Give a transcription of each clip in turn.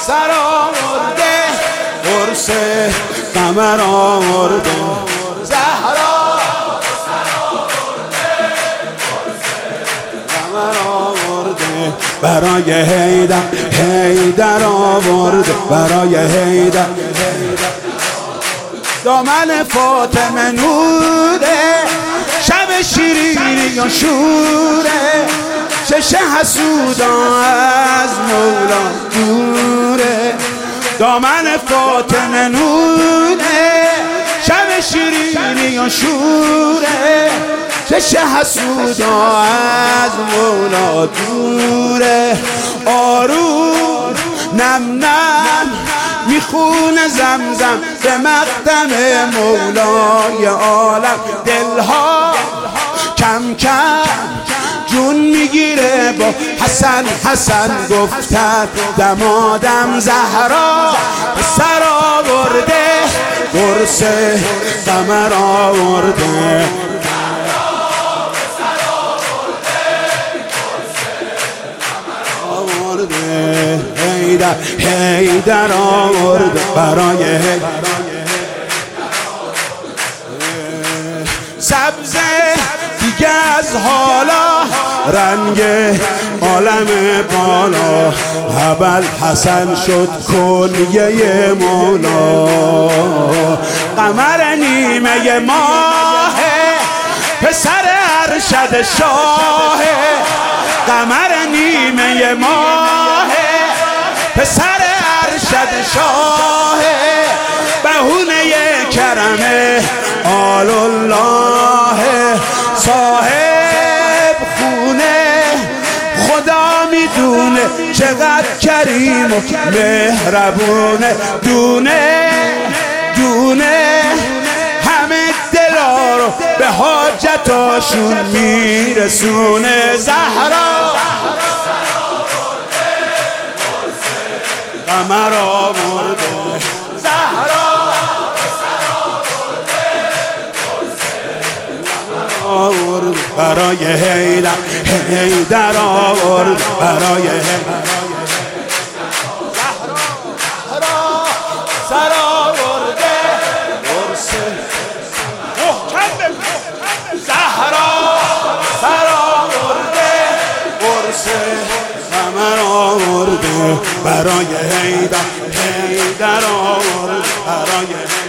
سر آورده قرص قمر آورده زهرا برای حیدر آورد برای حیدر دامن فاطمه نوره شب شیرینی و شوره چشم حسودا از مولا دوره دامن فاطمه نوره شب شیرینی و شوره چشم حسودا از مولا دوره آروم نم نم میخونه زمزم به مقدم مولای عالم دلها کم کم جون میگیره با حسن حسن گفتن دمادم زهرا سر آورده قرص قمر آورده حیدر آورد برای سبز دیگه از حالا رنگ عالم بالا ابل حسن شد کنیه مولا قمر نیمه ماه پسر ارشد شاه قمر نیمه ماه پسر ارشد شاه بهونه کرم آل الله صاحب خونه خدا میدونه چقدر کریم و مهربونه دونه دونه همه دلا رو به حاجتاشون میرسونه زهرا قمر آورده زهرا آورد برای حیدر آورد برای سر آورده قرص زهرا سر آورده قرص قمر آورده برای حیدر آورد برای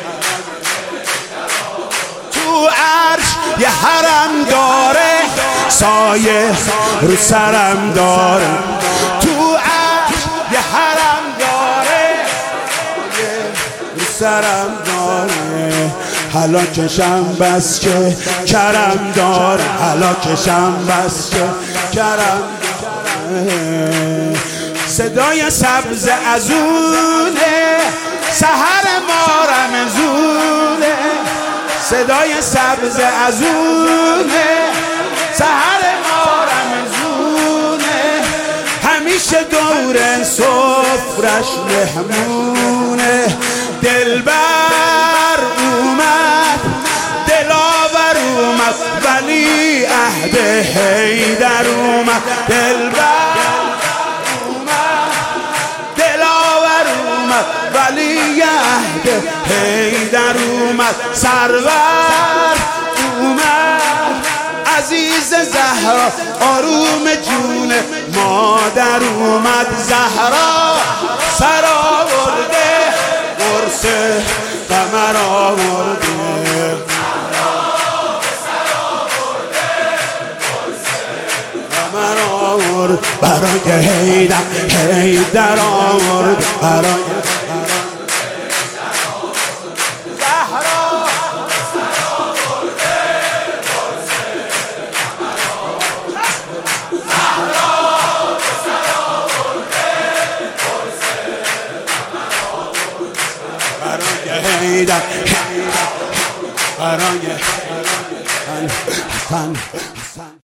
تو عرش یه حرم داره سایه رو سرم داره تو عرش یه حرم داره سایه رو سرم داره هلاکشم بس که کرم داره هلاکشم بس که کرم داره صدای سبز ازونه سحر ما رمزونه صدای سبز ازونه سحر ما رمزونه همیشه دور سفرش مهمونه دلبر اومد دلاور اومد ولی عهد حیدر اومد دلبر اومد دلاور اومد ولی عهد حیدر اومد سرور اومد عزیز زهرا آروم جون مادر اومد زهرا سر آورده قرص قمر آورده قمر آورد برای حیدر آورد برای برای